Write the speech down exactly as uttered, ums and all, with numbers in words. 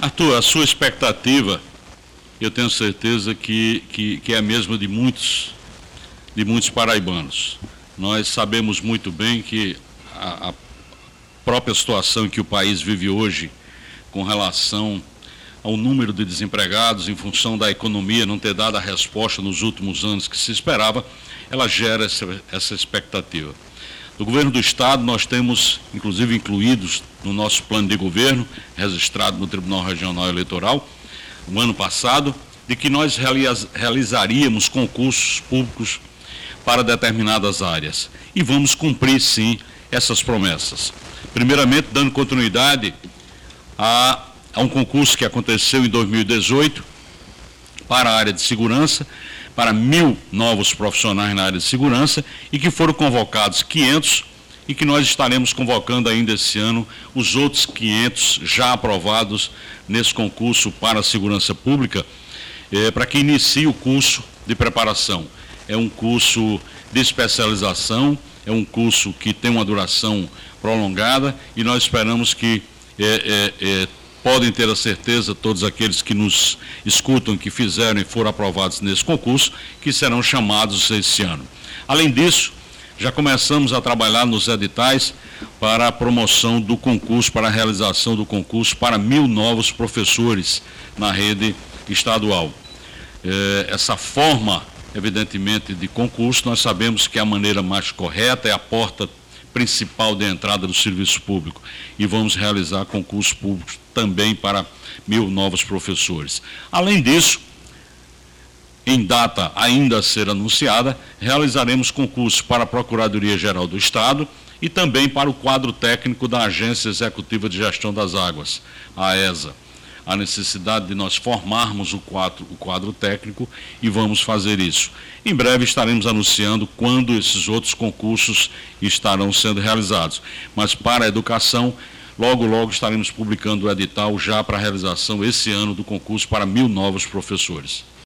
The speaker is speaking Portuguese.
Arthur, a sua expectativa, eu tenho certeza que, que, que é a mesma de muitos, de muitos paraibanos. Nós sabemos muito bem que a, a própria situação que o país vive hoje com relação ao número de desempregados em função da economia não ter dado a resposta nos últimos anos que se esperava, ela gera essa, essa expectativa. Do governo do Estado, nós temos, inclusive, incluídos no nosso plano de governo, registrado no Tribunal Regional Eleitoral, no ano passado, de que nós realiz, realizaríamos concursos públicos para determinadas áreas. E vamos cumprir, sim, essas promessas. Primeiramente, dando continuidade a, a um concurso que aconteceu em dois mil e dezoito para a área de segurança, para mil novos profissionais na área de segurança, e que foram convocados quinhentos, e que nós estaremos convocando ainda esse ano os outros quinhentos já aprovados nesse concurso para a segurança pública, eh, para que inicie o curso de preparação. É um curso de especialização, é um curso que tem uma duração prolongada, e nós esperamos que eh, eh, eh, podem ter a certeza, todos aqueles que nos escutam, que fizeram e foram aprovados nesse concurso, que serão chamados esse ano. Além disso, já começamos a trabalhar nos editais para a promoção do concurso, para a realização do concurso para mil novos professores na rede estadual. Essa forma, evidentemente, de concurso, nós sabemos que é a maneira mais correta, é a porta principal de entrada do serviço público, e vamos realizar concursos públicos também para mil novos professores. Além disso, em data ainda a ser anunciada, realizaremos concursos para a Procuradoria-Geral do Estado e também para o quadro técnico da Agência Executiva de Gestão das Águas, a AESA. A necessidade de nós formarmos o quadro, o quadro técnico, e vamos fazer isso. Em breve estaremos anunciando quando esses outros concursos estarão sendo realizados. Mas para a educação, logo, logo estaremos publicando o edital já para a realização esse ano do concurso para mil novos professores.